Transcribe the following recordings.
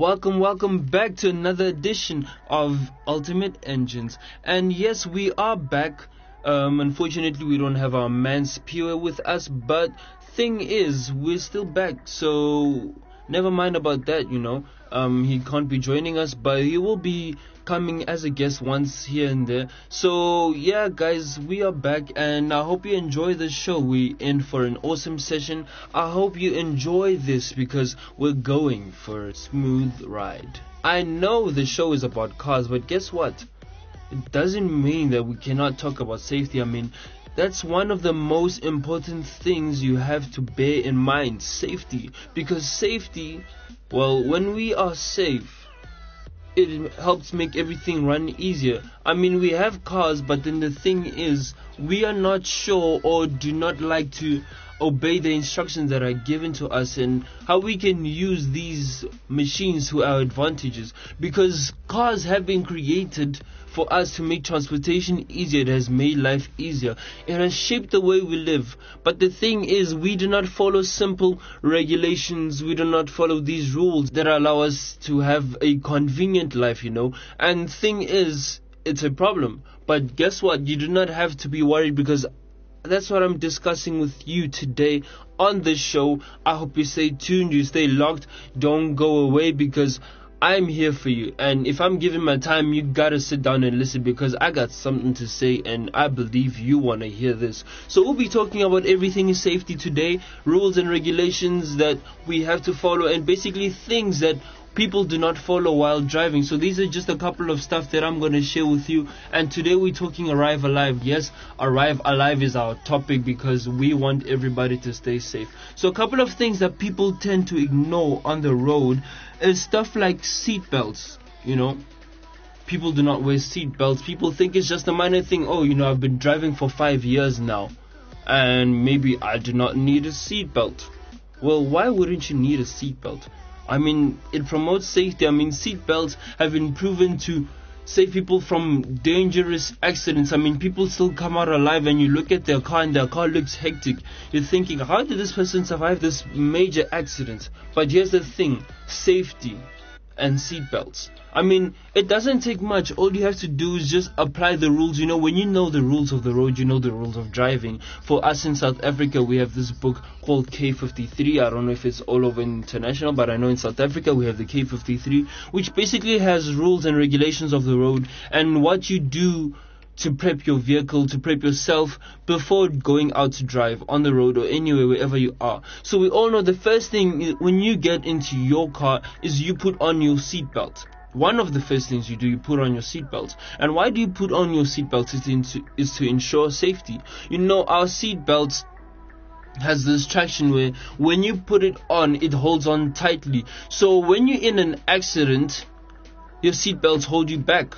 welcome back to another edition of Ultimate Engines. And yes, we are back. Unfortunately, we don't have our man Spewer with us, but thing is, we're still back. So never mind about that. He can't be joining us, but he will be coming as a guest once here and there. So yeah, guys, we are back, and I hope you enjoy the show. We in for an awesome session. I hope you enjoy this because we're going for a smooth ride. I know the show is about cars, but guess what? It doesn't mean that we cannot talk about safety. I mean, that's one of the most important things you have to bear in mind, safety. Because safety, well, when we are safe, it helps make everything run easier. I mean, we have cars, but then the thing is, we are not sure or do not like to obey the instructions that are given to us and how we can use these machines to our advantages. Because cars have been created for us to make transportation easier. It has made life easier. It has shaped the way we live. But the thing is, we do not follow simple regulations. We do not follow these rules that allow us to have a convenient life, And thing is, it's a problem. But guess what? You do not have to be worried, because that's what I'm discussing with you today on this show. I hope you stay tuned, you stay locked, don't go away, because I'm here for you. And if I'm giving my time, you gotta sit down and listen, because I got something to say and I believe you wanna hear this. So we'll be talking about everything in safety today, rules and regulations that we have to follow, and basically things that people do not follow while driving. So these are just a couple of stuff that I'm going to share with you. And today we're talking Arrive Alive. Yes, Arrive Alive is our topic because we want everybody to stay safe. So a couple of things that people tend to ignore on the road is stuff like seat belts. People do not wear seat belts. People think it's just a minor thing. Oh, I've been driving for 5 years now, and maybe I do not need a seat belt. Well, why wouldn't you need a seat belt? I mean, it promotes safety. I mean, seat belts have been proven to save people from dangerous accidents. I mean, people still come out alive, and you look at their car and their car looks hectic. You're thinking, how did this person survive this major accident? But here's the thing, safety and seat belts. I mean, it doesn't take much. All you have to do is just apply the rules. When you know the rules of the road, you know the rules of driving. For us in South Africa, we have this book called K53. I don't know if it's all over international, but I know in South Africa we have the K53, which basically has rules and regulations of the road and what you do to prep your vehicle, to prep yourself before going out to drive on the road or anywhere, wherever you are. So we all know the first thing when you get into your car is you put on your seatbelt. One of the first things you do, you put on your seatbelt. And why do you put on your seatbelt? Is to ensure safety. Our seatbelts has this traction where when you put it on, it holds on tightly. So when you're in an accident, your seatbelts hold you back.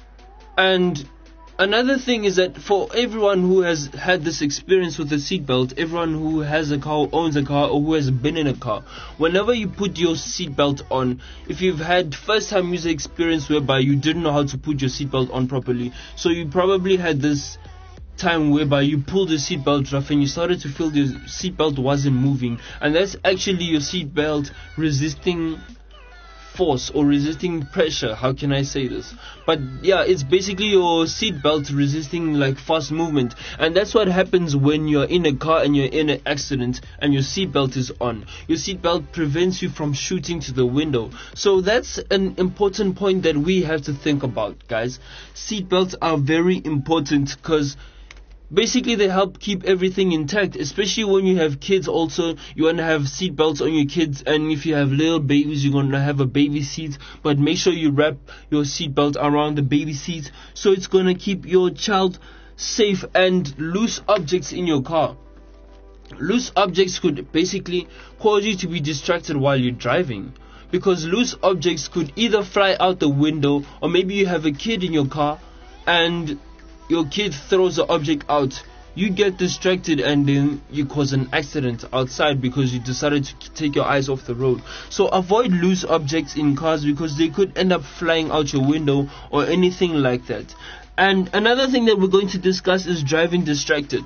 And another thing is that for everyone who has had this experience with a seatbelt, everyone who has a car, owns a car, or who has been in a car, whenever you put your seatbelt on, if you've had first-time user experience whereby you didn't know how to put your seatbelt on properly, so you probably had this time whereby you pulled the seatbelt off and you started to feel your seatbelt wasn't moving, and that's actually your seatbelt resisting force or resisting pressure. How can I say this? But yeah, it's basically your seatbelt resisting like fast movement, and that's what happens when you're in a car and you're in an accident and your seatbelt is on. Your seatbelt prevents you from shooting to the window. So that's an important point that we have to think about, guys. Seatbelts are very important because basically they help keep everything intact, especially when you have kids. Also, you want to have seat belts on your kids, and if you have little babies, you're going to have a baby seat, but make sure you wrap your seat belt around the baby seat so it's going to keep your child safe. And loose objects in your car, loose objects could basically cause you to be distracted while you're driving, because loose objects could either fly out the window, or maybe you have a kid in your car and your kid throws the object out. You get distracted and then you cause an accident outside because you decided to take your eyes off the road. So avoid loose objects in cars because they could end up flying out your window or anything like that. And another thing that we're going to discuss is driving distracted.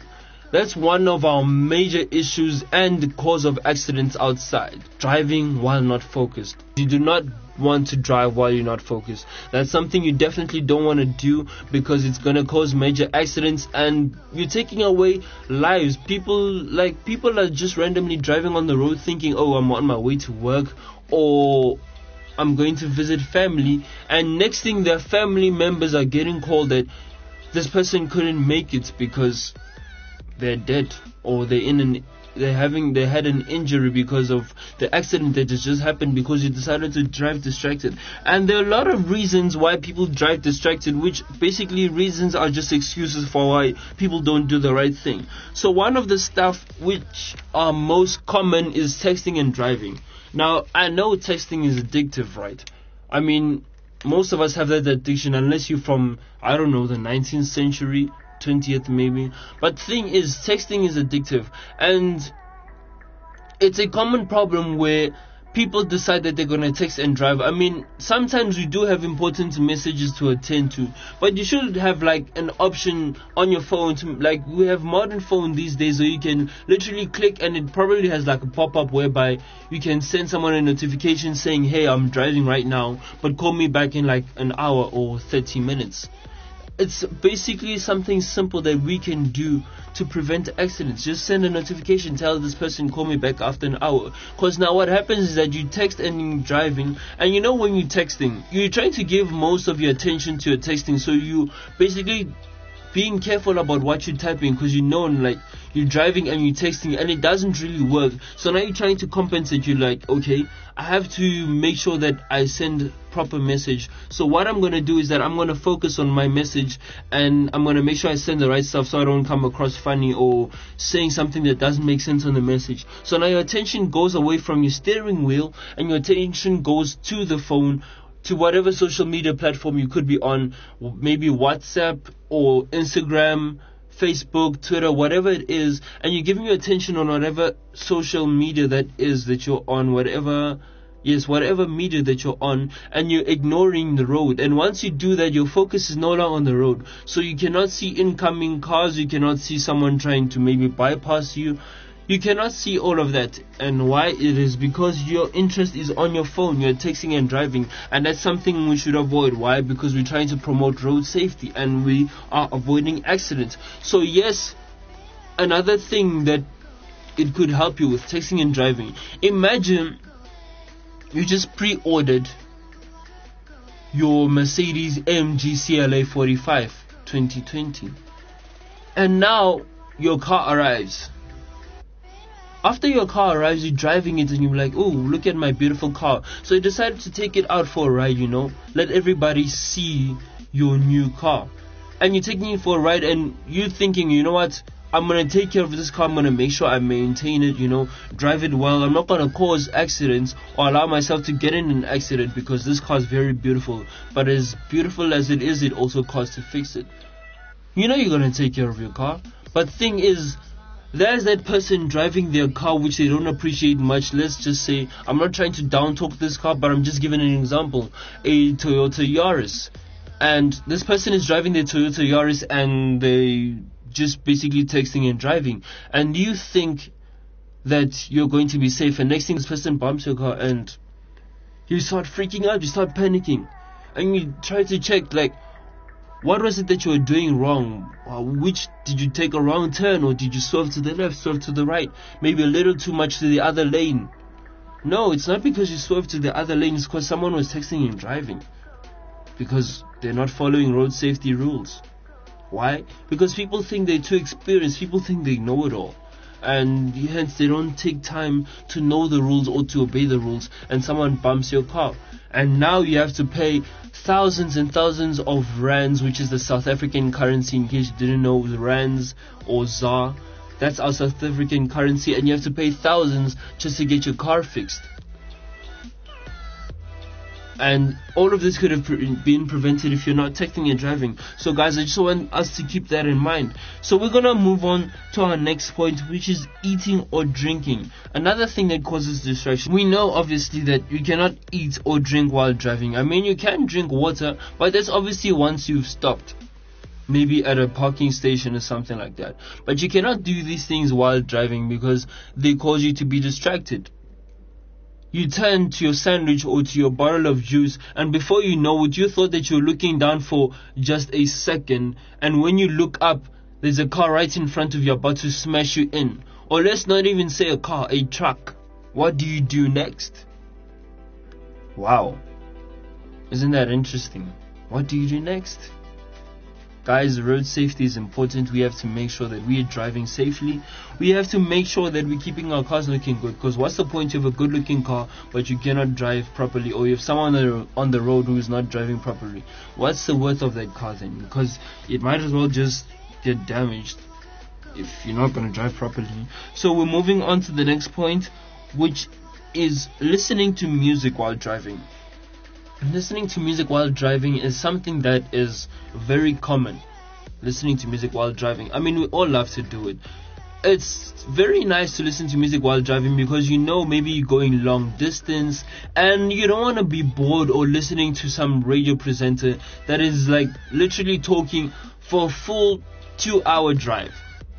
That's one of our major issues and the cause of accidents outside. Driving while not focused. You do not want to drive while you're not focused. That's something you definitely don't want to do, because it's going to cause major accidents and you're taking away lives. People are just randomly driving on the road thinking, oh, I'm on my way to work, or I'm going to visit family, and next thing their family members are getting called that this person couldn't make it because they're dead, or they had an injury because of the accident that has just happened because you decided to drive distracted. And there are a lot of reasons why people drive distracted, which basically reasons are just excuses for why people don't do the right thing. So one of the stuff which are most common is texting and driving. Now, I know texting is addictive, right? I mean, most of us have that addiction, unless you're from, I don't know, the 19th century, 20th maybe. But thing is, texting is addictive, and it's a common problem where people decide that they're going to text and drive. I mean, sometimes we do have important messages to attend to, but you should have like an option on your phone to, like, we have modern phone these days, so you can literally click and it probably has like a pop-up whereby you can send someone a notification saying, hey, I'm driving right now, but call me back in like an hour or 30 minutes. It's basically something simple that we can do to prevent accidents. Just send a notification, tell this person, call me back after an hour. Because now what happens is that you text and you're driving, and you know when you're texting, you're trying to give most of your attention to your texting, so you basically being careful about what you're typing, because you know, like, you're driving and you're texting and it doesn't really work. So now you're trying to compensate. You're like, okay, I have to make sure that I send proper message. So what I'm going to do is that I'm going to focus on my message, and I'm going to make sure I send the right stuff so I don't come across funny or saying something that doesn't make sense on the message. So now your attention goes away from your steering wheel and your attention goes to the phone, to whatever social media platform you could be on, maybe WhatsApp or Instagram, Facebook, Twitter, whatever it is, and you're giving your attention on whatever social media that is that you're on, whatever media that you're on, and you're ignoring the road. And once you do that, your focus is no longer on the road, so you cannot see incoming cars, you cannot see someone trying to maybe bypass you. You cannot see all of that. And why? It is because your interest is on your phone. You're texting and driving, and that's something we should avoid. Why? Because we're trying to promote road safety and we are avoiding accidents. So yes, another thing that it could help you with texting and driving, imagine you just pre-ordered your Mercedes AMG CLA 45 2020, and now your car arrives. After your car arrives, you're driving it and you're like, oh, look at my beautiful car. So you decided to take it out for a ride, let everybody see your new car. And you're taking it for a ride and you're thinking, you know what, I'm going to take care of this car, I'm going to make sure I maintain it, drive it well. I'm not going to cause accidents or allow myself to get in an accident, because this car is very beautiful. But as beautiful as it is, it also costs to fix it. You're going to take care of your car. But thing is, there's that person driving their car which they don't appreciate much. Let's just say, I'm not trying to down talk this car, but I'm just giving an example. A Toyota Yaris. And this person is driving their Toyota Yaris and they just basically texting and driving. And you think that you're going to be safe, and next thing this person bumps your car and you start freaking out, you start panicking. And you try to check, like, what was it that you were doing wrong? Which did you take a wrong turn, or did you swerve to the left, swerve to the right, maybe a little too much to the other lane? No, it's not because you swerved to the other lane, it's because someone was texting and driving, because they're not following road safety rules. Why? Because people think they're too experienced, people think they know it all, and hence they don't take time to know the rules or to obey the rules, and someone bumps your car, and now you have to pay thousands and thousands of rands, which is the South African currency, in case you didn't know, the rands or ZAR, that's our South African currency, and you have to pay thousands just to get your car fixed. And all of this could have been prevented if you're not texting and driving. So guys, I just want us to keep that in mind. So we're gonna move on to our next point, which is eating or drinking. Another thing that causes distraction. We know obviously that you cannot eat or drink while driving. I mean, you can drink water, but that's obviously once you've stopped. maybe at a parking station or something like that. But you cannot do these things while driving because they cause you to be distracted. You turn to your sandwich or to your bottle of juice, and before you know it, you thought that you're looking down for just a second, and when you look up, there's a car right in front of you about to smash you in. Or let's not even say a car, a truck. What do you do next? Wow. Isn't that interesting? What do you do next? Guys, road safety is important. We have to make sure that we are driving safely. We have to make sure that we're keeping our cars looking good. Because what's the point of a good looking car but you cannot drive properly? Or you have someone on the road who is not driving properly? What's the worth of that car then? Because it might as well just get damaged if you're not going to drive properly. So we're moving on to the next point, which is listening to music while driving. Listening to music while driving is something that is very common. Listening to music while driving. I mean, we all love to do it. It's very nice to listen to music while driving because you know maybe you're going long distance and you don't want to be bored or listening to some radio presenter that is like literally talking for a full 2-hour drive.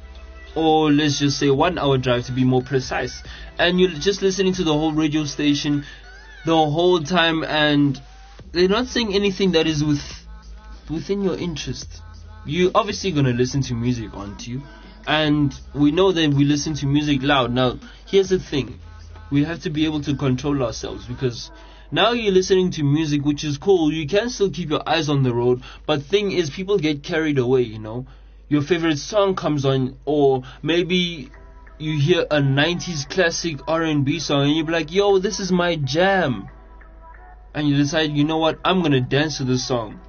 Or let's just say 1 hour drive to be more precise. And you're just listening to the whole radio station the whole time, and they're not saying anything that is within your interest. You're obviously going to listen to music, aren't you? And we know that we listen to music loud. Now, here's the thing. We have to be able to control ourselves, because now you're listening to music, which is cool. You can still keep your eyes on the road, but thing is, people get carried away, you know. Your favorite song comes on, or maybe you hear a 90s classic R&B song and you be like, yo, this is my jam. And you decide, you know what, I'm going to dance to this song.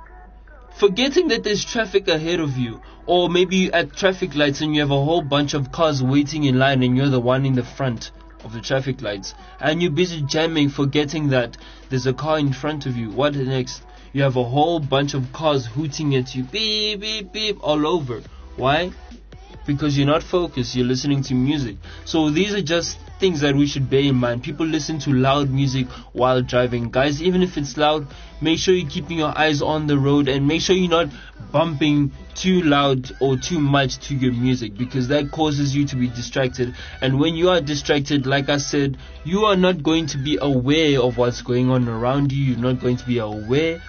Forgetting that there's traffic ahead of you. Or maybe you're at traffic lights and you have a whole bunch of cars waiting in line and you're the one in the front of the traffic lights. And you're busy jamming, forgetting that there's a car in front of you. What next? You have a whole bunch of cars hooting at you, beep, beep, beep, all over. Why? Because you're not focused, you're listening to music. So these are just things that we should bear in mind. People listen to loud music while driving. Guys, even if it's loud, make sure you're keeping your eyes on the road and make sure you're not bumping too loud or too much to your music, because that causes you to be distracted. And when you are distracted, like I said, you are not going to be aware of what's going on around you. You're not going to be aware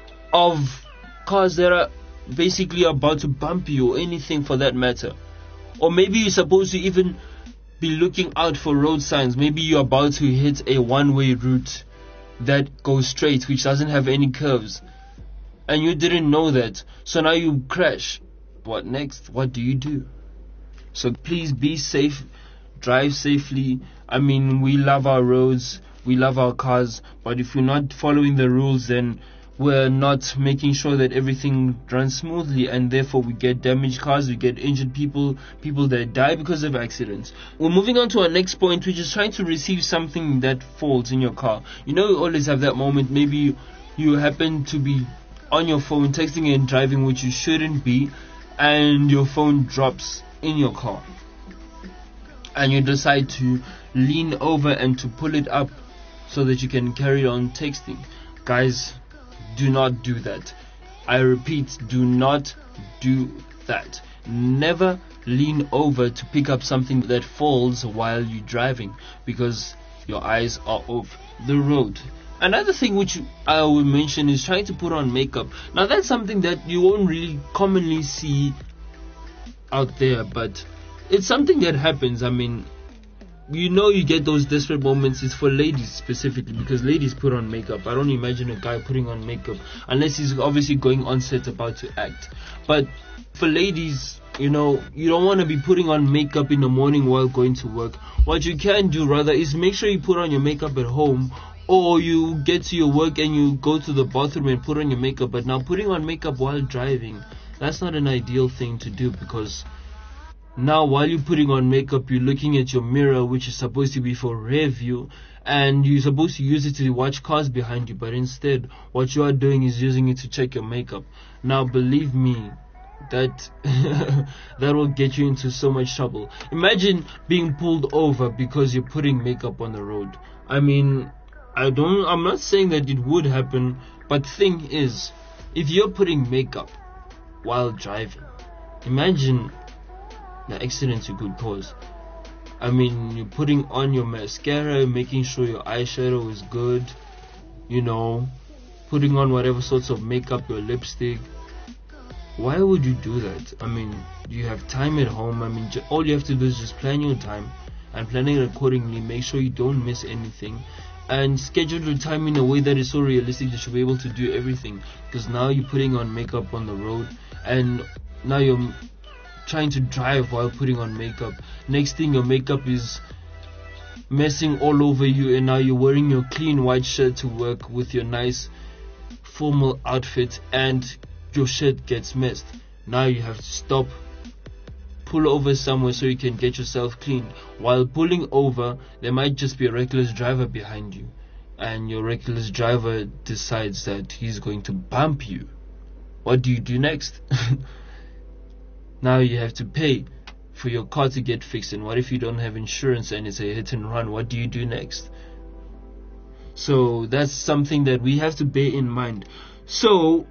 of cars that are basically about to bump you or anything for that matter. Or maybe you're supposed to even be looking out for road signs. Maybe you're about to hit a one-way route that goes straight, which doesn't have any curves, and you didn't know that. So now you crash. What next? What do you do? So please be safe, drive safely. I mean, we love our roads, we love our cars, but if we're not following the rules, then we're not making sure that everything runs smoothly, and therefore we get damaged cars, we get injured people that die because of accidents. We're moving on to our next point, which is trying to receive something that falls in your car. You know, you always have that moment. Maybe you happen to be on your phone texting and driving, which you shouldn't be, and your phone drops in your car, and you decide to lean over and to pull it up so that you can carry on texting. Guys, do not do that. I repeat, do not do that. Never lean over to pick up something that falls while you're driving, because your eyes are off the road. Another thing which I will mention is trying to put on makeup. Now that's something that you won't really commonly see out there, but it's something that happens. I mean, you know, you get those desperate moments. It's for ladies specifically, because ladies put on makeup. I don't imagine a guy putting on makeup unless he's obviously going on set about to act. But for ladies, you know, you don't want to be putting on makeup in the morning while going to work. What you can do rather is make sure you put on your makeup at home, or you get to your work and you go to the bathroom and put on your makeup. But now putting on makeup while driving, that's not an ideal thing to do, because now while you're putting on makeup, you're looking at your mirror, which is supposed to be for rear view, and you're supposed to use it to watch cars behind you, but instead what you are doing is using it to check your makeup. Now believe me, that that will get you into so much trouble. Imagine being pulled over because you're putting makeup on the road. I mean, I'm not saying that it would happen, but thing is, if you're putting makeup while driving. Imagine the accidents you could cause. I mean, you're putting on your mascara, making sure your eyeshadow is good, putting on whatever sorts of makeup, your lipstick. Why would you do that? I mean, you have time at home. I mean, all you have to do is just plan your time and plan it accordingly. Make sure you don't miss anything and schedule your time in a way that is so realistic that you'll be able to do everything. Because now you're putting on makeup on the road and now you're trying to drive while putting on makeup. Next thing, your makeup is messing all over you and now you're wearing your clean white shirt to work with your nice formal outfit and your shirt gets messed. Now you have to stop, pull over somewhere so you can get yourself cleaned. While pulling over, there might just be a reckless driver behind you and your reckless driver decides that he's going to bump you. What do you do next? Now you have to pay for your car to get fixed, and what if you don't have insurance and it's a hit and run? What do you do next? So that's something that we have to bear in mind. So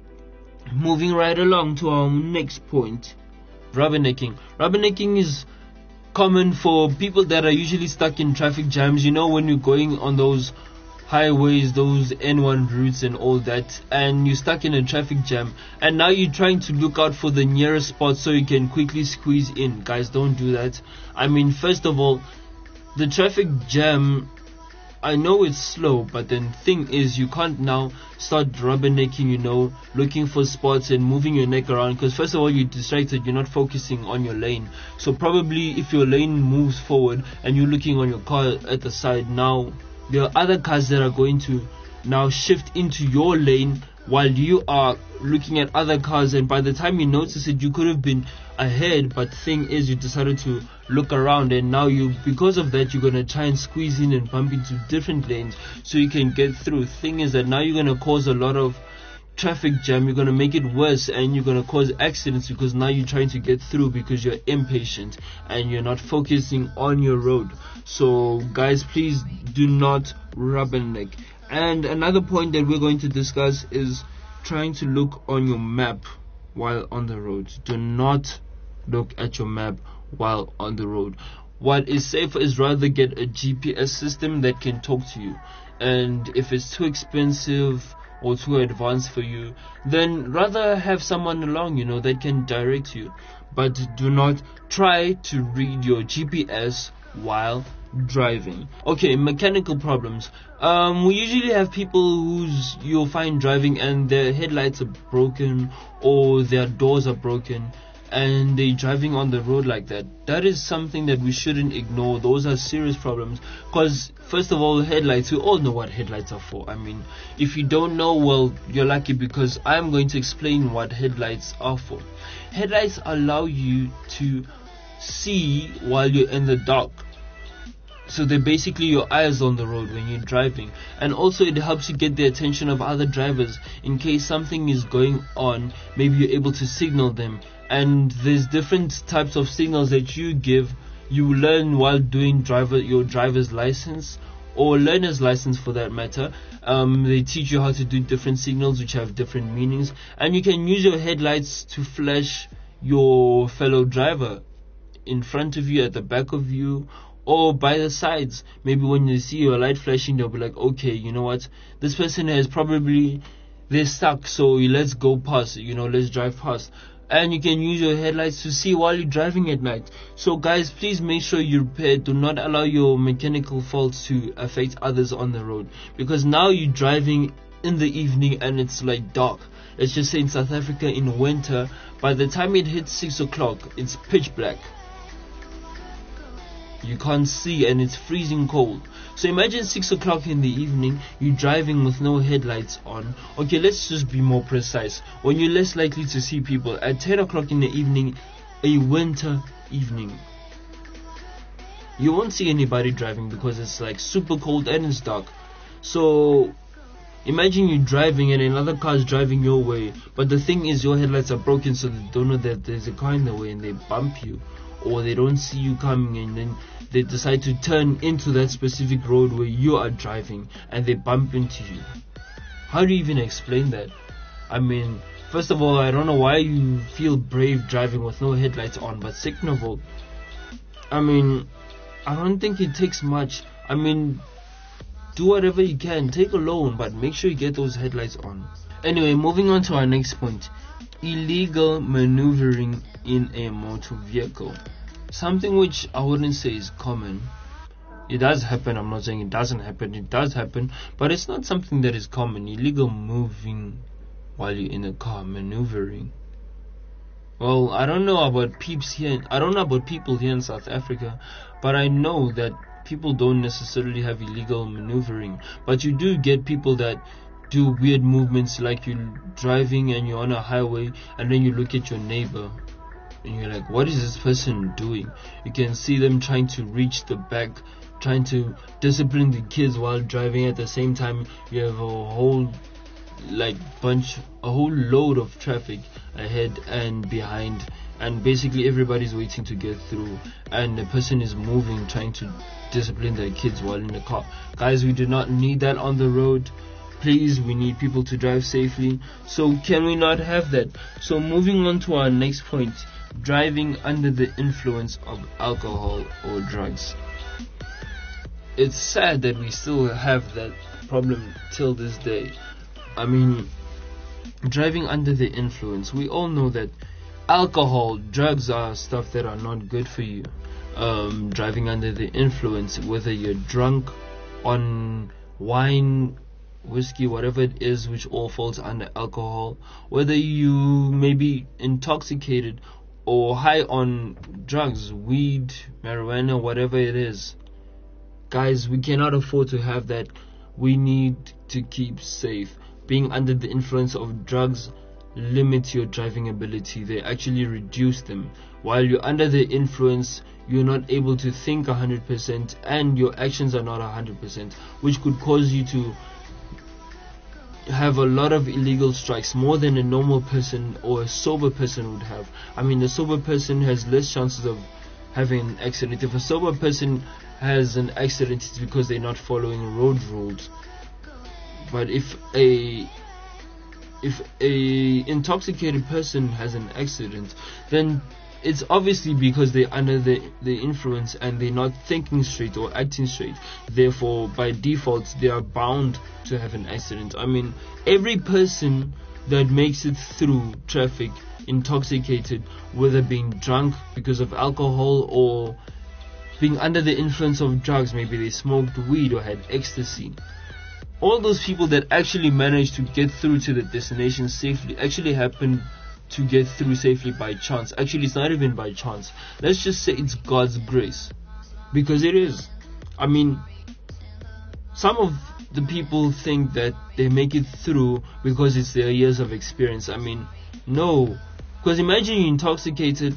moving right along to our next point, rubbernecking. Rubbernecking is common for people that are usually stuck in traffic jams. When you're going on those highways, those N1 routes and all that, and you're stuck in a traffic jam and now you're trying to look out for the nearest spot so you can quickly squeeze in. Guys, don't do that. I mean, first of all, the traffic jam, I know it's slow, but the thing is you can't now start rubbernecking, looking for spots and moving your neck around, because first of all you're distracted, you're not focusing on your lane. So probably if your lane moves forward and you're looking on your car at the side, now there are other cars that are going to now shift into your lane while you are looking at other cars, and by the time you notice it, you could have been ahead, but the thing is you decided to look around, and now because of that you're going to try and squeeze in and bump into different lanes so you can get through. Thing is that now you're going to cause a lot of traffic jam, you're going to make it worse, and you're going to cause accidents because now you're trying to get through because you're impatient and you're not focusing on your road. So guys, please do not rubberneck. And another point that we're going to discuss is trying to look on your map while on the road. Do not look at your map while on the road. What is safer is rather get a GPS system that can talk to you, and if it's too expensive or too advanced for you, then rather have someone along, that can direct you. But do not try to read your GPS while driving. Okay, mechanical problems. We usually have people you'll find driving and their headlights are broken or their doors are broken and they're driving on the road like that. That is something that we shouldn't ignore. Those are serious problems, because first of all, headlights, we all know what headlights are for. I mean, if you don't know, well, you're lucky, because I'm going to explain what headlights are for. Headlights allow you to see while you're in the dark. So they're basically your eyes on the road when you're driving, and also it helps you get the attention of other drivers in case something is going on. Maybe you're able to signal them, and there's different types of signals that you give. You learn while doing your driver's license or learner's license for that matter. They teach you how to do different signals which have different meanings, and you can use your headlights to flash your fellow driver in front of you, at the back of you, or by the sides. Maybe when they see your light flashing, they'll be like, okay, you know what, this person they're stuck, so let's go past, let's drive past. And you can use your headlights to see while you're driving at night. So guys, please make sure you're prepared. Do not allow your mechanical faults to affect others on the road, because now you're driving in the evening and it's like dark. Let's just say in South Africa in winter, by the time it hits 6 o'clock, it's pitch black. You can't see and it's freezing cold. So imagine 6 o'clock in the evening, you're driving with no headlights on. Okay, let's just be more precise. When you're less likely to see people, at 10 o'clock in the evening, a winter evening, you won't see anybody driving because it's like super cold and it's dark. So imagine you're driving and another car is driving your way, but the thing is your headlights are broken, so they don't know that there's a car in the way and they bump you, or they don't see you coming, and then they decide to turn into that specific road where you are driving and they bump into you. How do you even explain that? I mean, First of all, I don't know why you feel brave driving with no headlights on, but second of all, I mean, I don't think it takes much. I mean, do whatever you can, take a loan, but make sure you get those headlights on. Anyway, moving on to our next point. Illegal maneuvering in a motor vehicle. Something which I wouldn't say is common. It does happen, I'm not saying it doesn't happen, it does happen, but it's not something that is common. Illegal moving while you're in a car, maneuvering. Well, I don't know about people here in South Africa, but I know that people don't necessarily have illegal maneuvering, but you do get people that do weird movements, like you're driving and you're on a highway and then you look at your neighbor and you're like, what is this person doing? You can see them trying to reach the back, trying to discipline the kids while driving. At the same time, you have a whole load of traffic ahead and behind, and basically everybody's waiting to get through, and the person is moving, trying to discipline their kids while in the car. Guys, we do not need that on the road. Please, we need people to drive safely. So can we not have that? So moving on to our next point, driving under the influence of alcohol or drugs. It's sad that we still have that problem till this day. I mean, driving under the influence, we all know that alcohol, drugs are stuff that are not good for you. Driving under the influence, whether you're drunk on wine, whiskey, whatever it is, which all falls under alcohol, whether you may be intoxicated or high on drugs, weed, marijuana, whatever it is. Guys, we cannot afford to have that. We need to keep safe. Being under the influence of drugs limits your driving ability. They actually reduce them. While you're under the influence, you're not able to think 100% and your actions are not 100%, which could cause you to have a lot of illegal strikes, more than a normal person or a sober person would have. I mean, a sober person has less chances of having an accident. If a sober person has an accident, it's because they're not following road rules. But if a intoxicated person has an accident, then it's obviously because they're under the influence and they're not thinking straight or acting straight. Therefore, by default, they are bound to have an accident. I mean, every person that makes it through traffic intoxicated, whether being drunk because of alcohol or being under the influence of drugs, maybe they smoked weed or had ecstasy, all those people that actually managed to get through to the destination safely actually happen to get through safely by chance. Actually, it's not even by chance. Let's just say it's God's grace, because it is. I mean, some of the people think that they make it through because it's their years of experience. I mean, no, because imagine you're intoxicated,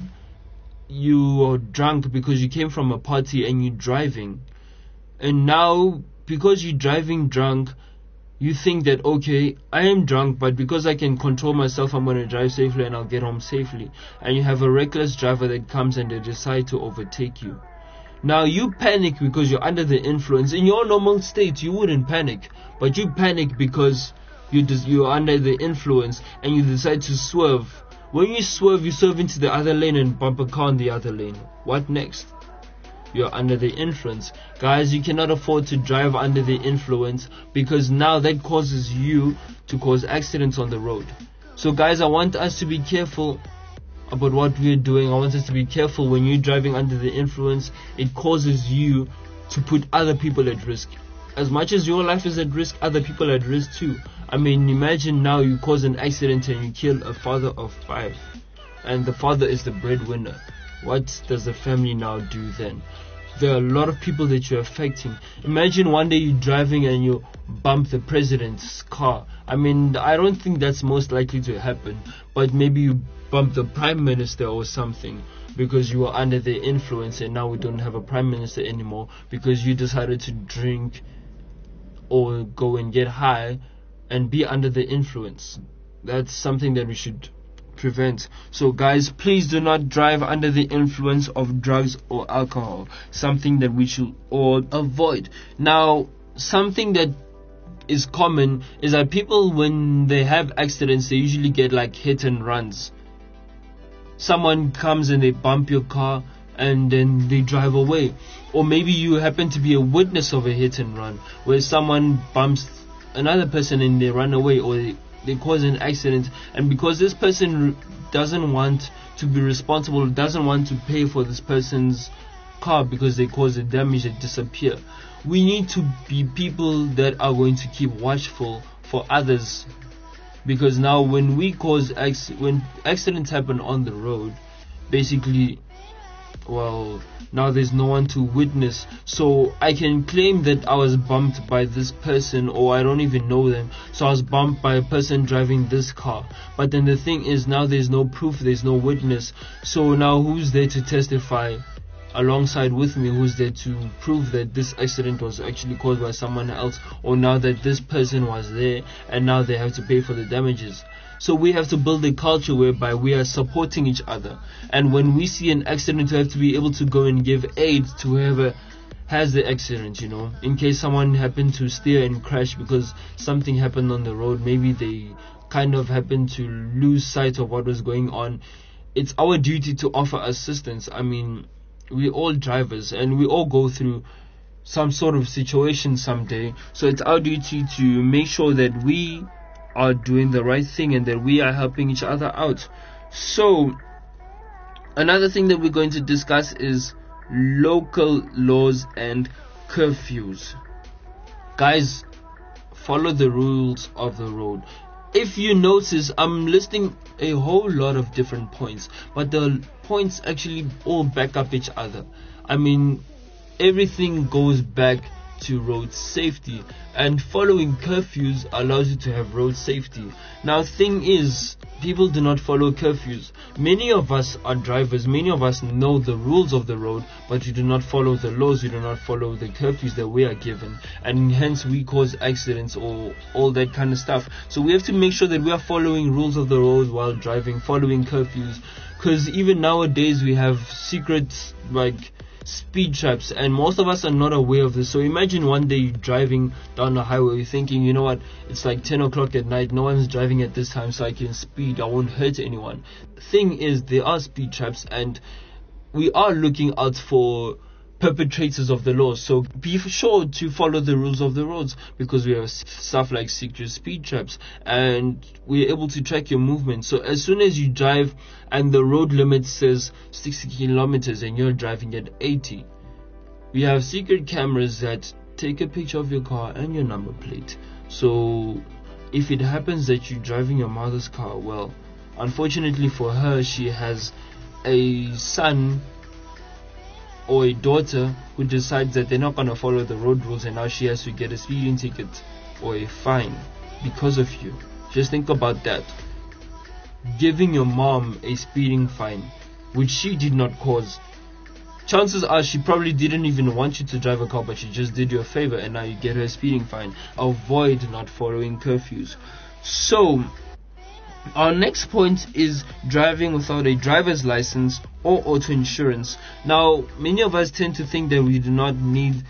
you are drunk because you came from a party and you're driving, and now because you're driving drunk, you think that, okay, I am drunk, but because I can control myself, I'm going to drive safely and I'll get home safely. And you have a reckless driver that comes and they decide to overtake you. Now you panic because you're under the influence. In your normal state, you wouldn't panic, but you panic because you're under the influence and you decide to swerve. When you swerve into the other lane and bump a car in the other lane. What next? You're under the influence. Guys, you cannot afford to drive under the influence, because now that causes you to cause accidents on the road. So guys, I want us to be careful about what we're doing. I want us to be careful when you're driving under the influence. It causes you to put other people at risk. As much as your life is at risk, other people are at risk too. I mean, imagine now you cause an accident and you kill a father of 5, and the father is the breadwinner. What does the family now do then? There are a lot of people that you're affecting. Imagine one day you're driving and you bump the president's car. I mean, I don't think that's most likely to happen, but maybe you bump the prime minister or something because you were under the influence, and now we don't have a prime minister anymore because you decided to drink or go and get high and be under the influence. That's something that we should prevent. So guys, please do not drive under the influence of drugs or alcohol. Something that we should all avoid. Now, something that is common is that people, when they have accidents, they usually get like hit and runs. Someone comes and they bump your car and then they drive away. Or maybe you happen to be a witness of a hit and run where someone bumps another person and they run away, or they cause an accident, and because this person doesn't want to be responsible, doesn't want to pay for this person's car because they cause the damage, they disappear. We need to be people that are going to keep watchful for others, because now when when accidents happen on the road, basically, well, now there's no one to witness. So I can claim that I was bumped by this person, or I don't even know them, so I was bumped by a person driving this car. But then the thing is, now there's no proof, there's no witness. So now who's there to testify alongside with me? Who's there to prove that this accident was actually caused by someone else, or now that this person was there and now they have to pay for the damages? So we have to build a culture whereby we are supporting each other, and when we see an accident, we have to be able to go and give aid to whoever has the accident, in case someone happened to steer and crash because something happened on the road. Maybe they kind of happened to lose sight of what was going on. It's our duty to offer assistance. I mean, we're all drivers and we all go through some sort of situation someday, so it's our duty to make sure that we are doing the right thing and that we are helping each other out. So another thing that we're going to discuss is local laws and curfews. Guys, follow the rules of the road. If you notice, I'm listing a whole lot of different points, but the points actually all back up each other. I mean, everything goes back to road safety, and following curfews allows you to have road safety. Now, thing is, people do not follow curfews. Many of us are drivers, many of us know the rules of the road, but we do not follow the laws, we do not follow the curfews that we are given, and hence we cause accidents or all that kind of stuff. So we have to make sure that we are following rules of the road while driving, following curfews, because even nowadays we have secret speed traps, and most of us are not aware of this. So imagine one day you're driving down the highway, you're thinking, you know what, it's like 10 o'clock at night, no one's driving at this time, so I can speed, I won't hurt anyone. Thing is, there are speed traps, and we are looking out for perpetrators of the law. So be sure to follow the rules of the roads, because we have stuff like secret speed traps, and we're able to track your movement. So as soon as you drive and the road limit says 60 kilometers and you're driving at 80, we have secret cameras that take a picture of your car and your number plate. So if it happens that you're driving your mother's car, well, unfortunately for her, she has a son or a daughter who decides that they're not going to follow the road rules, and now she has to get a speeding ticket or a fine because of you. Just think about that. Giving your mom a speeding fine, which she did not cause. Chances are she probably didn't even want you to drive a car, but she just did you a favor, and now you get her a speeding fine. Avoid not following curfews. So our next point is driving without a driver's license or auto insurance. Now, many of us tend to think that we do not need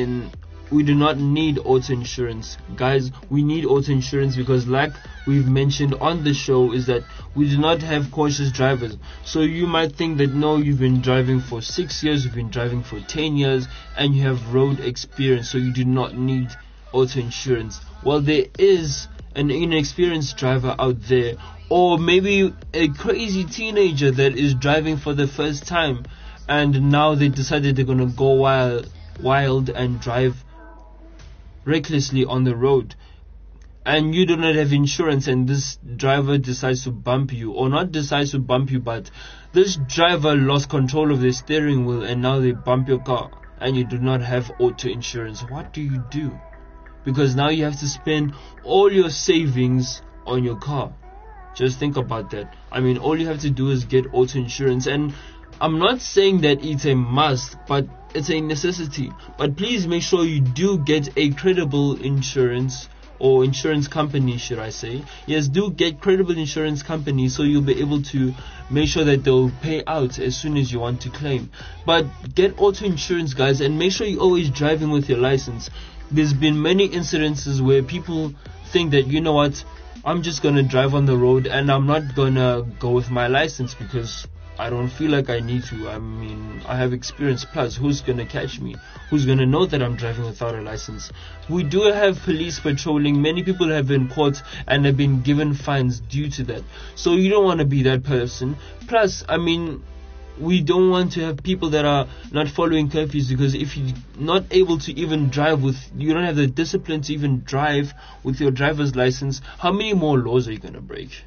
auto insurance. Guys, we need auto insurance because, like we've mentioned on the show, is that we do not have cautious drivers. So you might think that no, you've been driving for 6 years, you've been driving for 10 years, and you have road experience, so you do not need auto insurance. Well, there is an inexperienced driver out there, or maybe a crazy teenager that is driving for the first time, and now they decided they're gonna go wild and drive recklessly on the road, and you do not have insurance, and this driver decides to bump you, or not decides to bump you, but this driver lost control of the steering wheel and now they bump your car, and you do not have auto insurance. What do you do? Because now you have to spend all your savings on your car. Just think about that. I mean, all you have to do is get auto insurance, and I'm not saying that it's a must, but it's a necessity. But please make sure you do get a credible insurance, or insurance company, should I say. Yes, do get credible insurance company, so you'll be able to make sure that they'll pay out as soon as you want to claim. But get auto insurance, guys, and make sure you're always driving with your license. there's been many incidences where people think that, you know what, I'm just gonna drive on the road and I'm not gonna go with my license because I don't feel like I need to. I mean, I have experience. Plus, who's gonna catch me? Who's gonna know that I'm driving without a license? We do have police patrolling. Many people have been caught and have been given fines due to that. So you don't want to be that person. Plus, I mean, we don't want to have people that are not following curfews, because if you're not able to even drive you don't have the discipline to even drive with your driver's license, how many more laws are you going to break?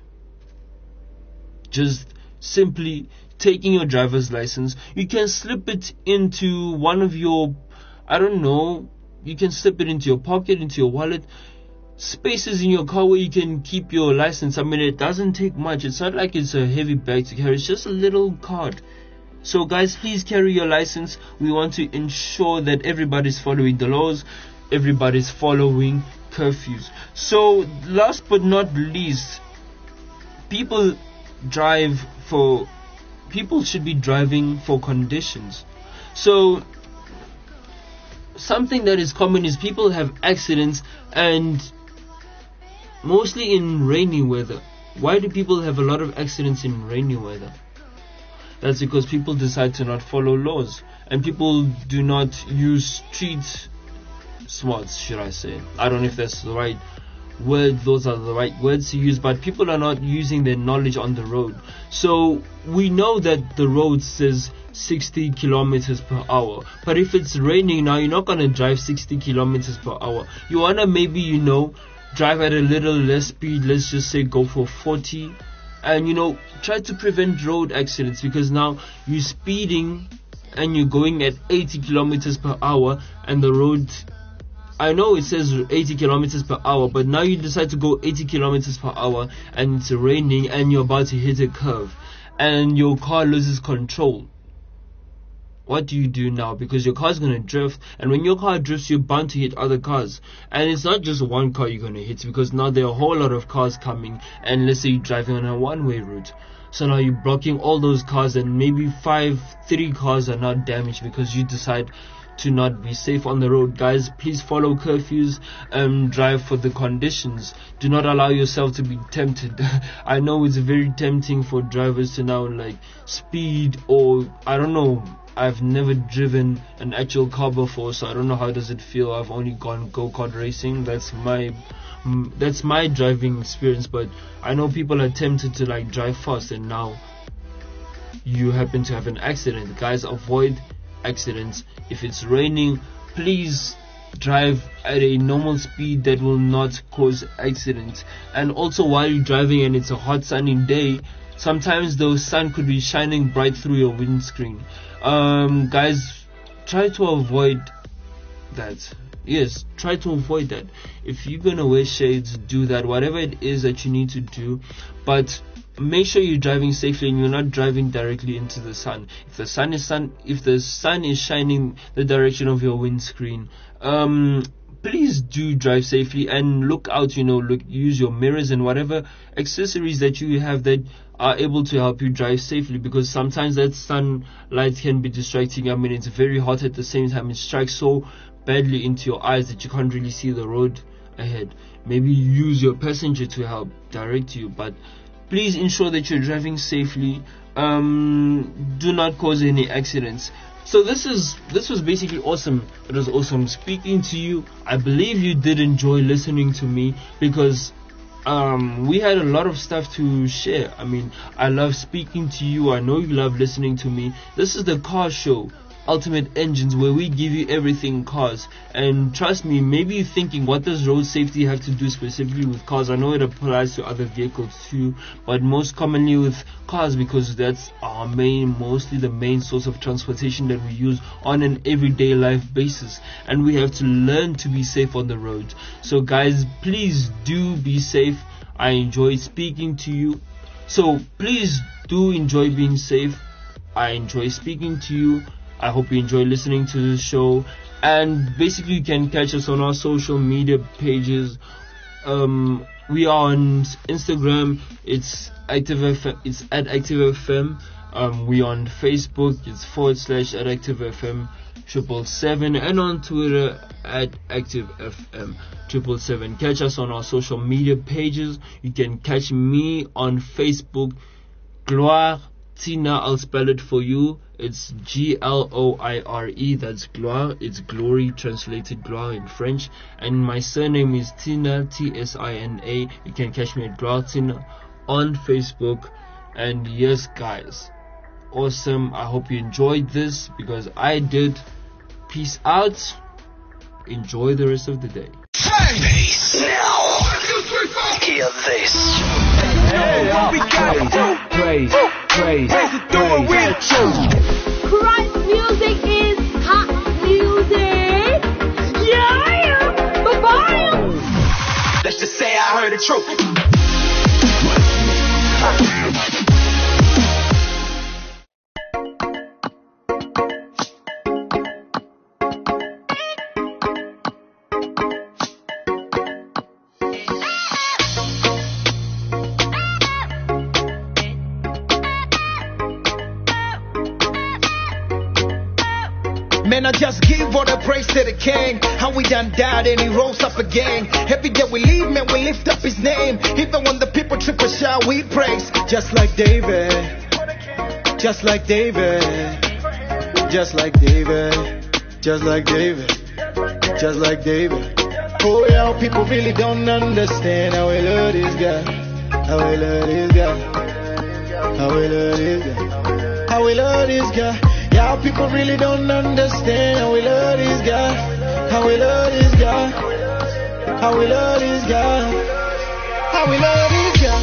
Just simply taking your driver's license, you can slip it into one of your, I don't know, you can slip it into your pocket, into your wallet, spaces in your car where you can keep your license. I mean, it doesn't take much. It's not like it's a heavy bag to carry. It's just a little card. So guys, please carry your license. We want to ensure that everybody's following the laws, everybody's following curfews. So last but not least, people should be driving for conditions. So something that is common is people have accidents, and mostly in rainy weather. Why do people have a lot of accidents in rainy weather? That's because people decide to not follow laws, and people do not use street smarts, should I say. I don't know if that's the right word, those are the right words to use, but people are not using their knowledge on the road. So we know that the road says 60 kilometers per hour, but if it's raining now, you're not going to drive 60 kilometers per hour. You want to maybe, drive at a little less speed. Let's just say go for 40, and try to prevent road accidents, because now you're speeding and you're going at 80 kilometers per hour, and the road, I know it says 80 kilometers per hour, but now you decide to go 80 kilometers per hour and it's raining and you're about to hit a curve and your car loses control. What do you do now? Because your car's going to drift, and when your car drifts, you're bound to hit other cars. And it's not just one car you're going to hit, because now there are a whole lot of cars coming, and let's say you're driving on a one-way route. So now you're blocking all those cars, and maybe 3 cars are not damaged because you decide to not be safe on the road. Guys, please follow curfews and drive for the conditions. Do not allow yourself to be tempted. I know it's very tempting for drivers to now speed, or I don't know. I've never driven an actual car before, so I don't know how does it feel. I've only gone go-kart racing. That's my driving experience, but I know people are tempted to drive fast, and now you happen to have an accident. Guys, avoid accidents. If it's raining, please drive at a normal speed that will not cause accidents. And also, while you're driving and it's a hot sunny day, sometimes the sun could be shining bright through your windscreen. Guys, try to avoid that. Yes, try to avoid that. If you're gonna wear shades, do that. Whatever it is that you need to do, but make sure you're driving safely and you're not driving directly into the sun. If the sun is shining the direction of your windscreen, please do drive safely and look out. Use your mirrors and whatever accessories that you have that are able to help you drive safely, because sometimes that sunlight can be distracting. I mean, it's very hot at the same time. It strikes so badly into your eyes that you can't really see the road ahead. Maybe use your passenger to help direct you, but please ensure that you're driving safely. Do not cause any accidents. So this was basically awesome. It was awesome speaking to you. I believe you did enjoy listening to me, because we had a lot of stuff to share. I mean, I love speaking to you. I know you love listening to me. This is the car show, Ultimate Engines, where we give you everything cars. And trust me, maybe you're thinking, what does road safety have to do specifically with cars? I know it applies to other vehicles too, but most commonly with cars, because that's mostly the main source of transportation that we use on an everyday life basis, and we have to learn to be safe on the road. So guys, please do be safe. I enjoyed speaking to you, so please do enjoy being safe. I enjoy speaking to you. I hope you enjoy listening to this show. And basically, you can catch us on our social media pages. We are on Instagram. It's at Active FM. We on Facebook, it's /AtActiveFM 777, and on Twitter at ActiveFM 777. Catch us on our social media pages. You can catch me on Facebook, Gloire Tina. I'll spell it for you. It's Gloire. That's Gloire. It's glory, translated Gloire in French. And my surname is Tina, Tsina. You can catch me at Gloire Tina on Facebook. And yes, guys, awesome. I hope you enjoyed this, because I did. Peace out. Enjoy the rest of the day. Bass now. 1, 2, 3, 4. Hear this. Hey, praise, Christ music is hot music. Yeah, bye-bye. Let's just say I heard the truth. Man, I just give all the praise to the King. How we done died and he rose up again. Every day we leave, man, we lift up his name. Even when the people trip or shout, we praise. Just like David. Just like David. Just like David. Just like David. Just like David. Oh yeah, people really don't understand how we love this guy. How we love this guy. How we love this guy. How we love this guy. Yeah, people really don't understand how we love this guy. How we love this guy. How we love this guy. How we love this guy.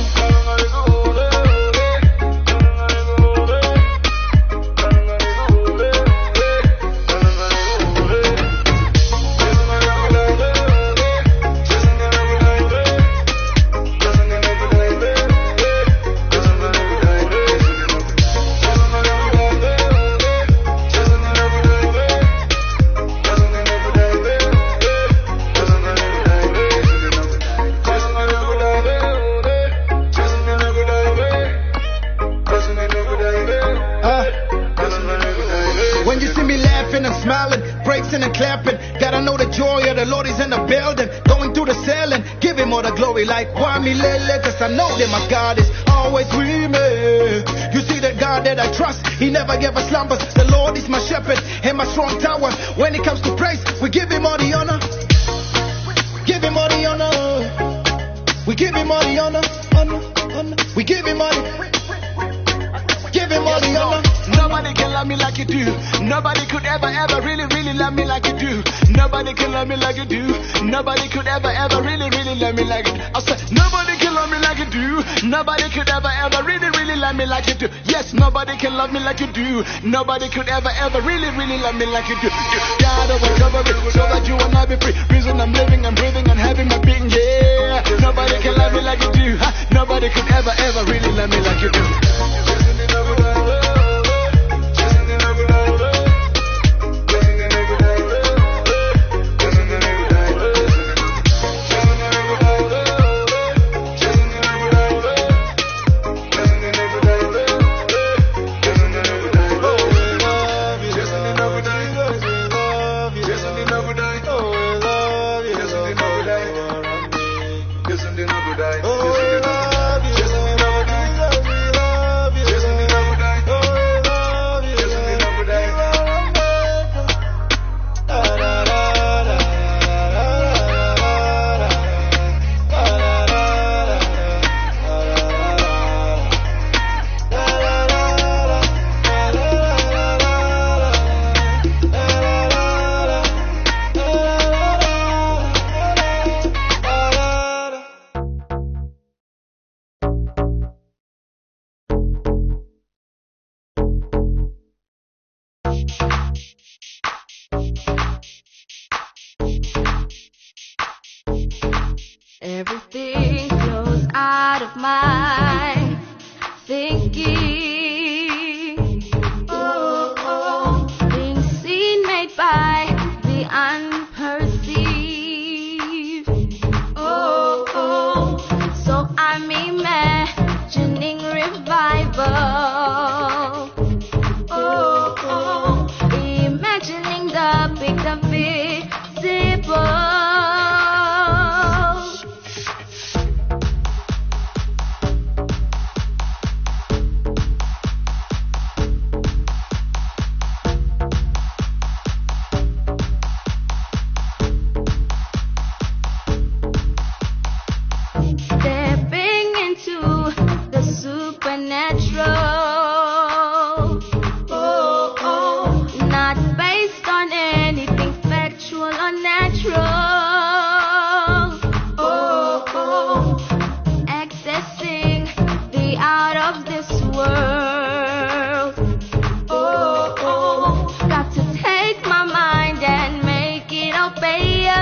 When you see me laughing and smiling, praising and clapping, gotta know the joy of the Lord is in the building. Going through the ceiling, give him all the glory like Kwame Lele, cause I know that my God is always with me. You see the God that I trust, he never gave us slumbers. The Lord is my shepherd and my strong tower. When it comes to praise, we give him all the honor. Give him all the honor. We give him all the honor. We give him all the Give him all the honor. Nobody can love me like you do. Nobody could ever really love me like you do. Nobody can love me like you do. Nobody could ever really love me like you do. I said nobody can love me like you do. Nobody could ever really love me like you do. Yes, nobody can love me like you do. Nobody could ever really love me like you do. God over Calvary, so that you and I be free. Reason I'm living, I'm breathing, and having my being. Yeah, nobody can love me like you do. Nobody could ever really love me like you do. Everything flows out of my thinking. Things seen made by the unperceived. So I'm imagining revival. of this world. Oh, oh, got to take my mind and make it obey you.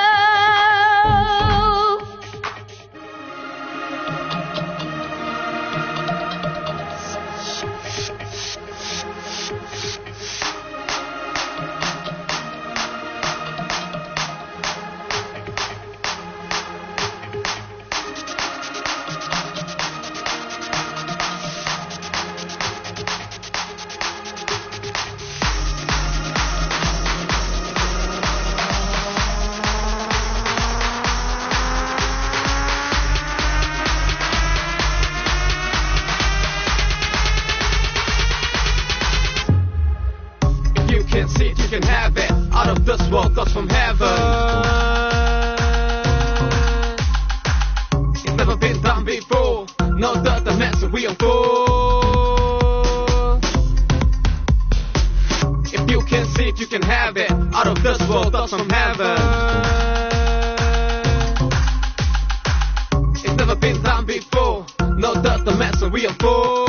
Can't see it, you can have it. Out of this world, thoughts from heaven. It's never been done before. No doubt the mess we are for. If you can see it, you can have it. Out of this world, thoughts from heaven. It's never been done before. No doubt the mess we are for.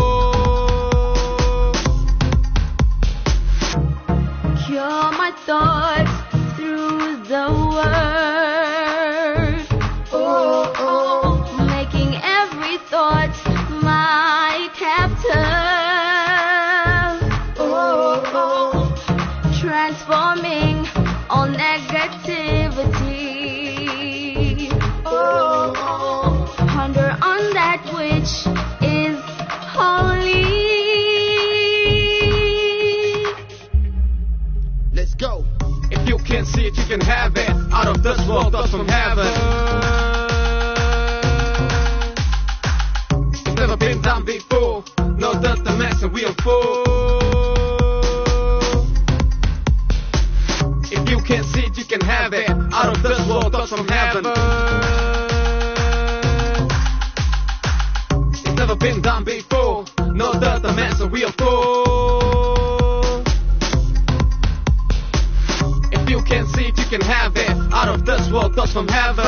Cure my thoughts through the word. Oh, oh, making every thought my captive. Oh, oh, transforming all negativity. Oh, oh, ponder on that which is holy. Let's go. If you can't see it, you can have it. Out of this world, thoughts from heaven. It's never been done before. No doubt the mess and we are full. If you can't see it, you can have it. Out of this world, thoughts from heaven. It's never been done before. No doubt the mess and we are full. If you can't see it, you can have it. Out of this world, thoughts from heaven.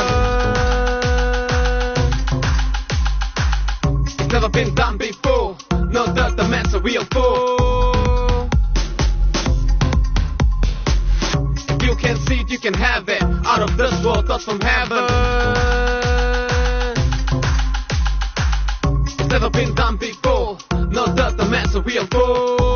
It's never been done before. No doubt the mess and we are full. If you can't see it, you can have it. Out of this world, thoughts from heaven. It's never been done before. No doubt the mess and we are full.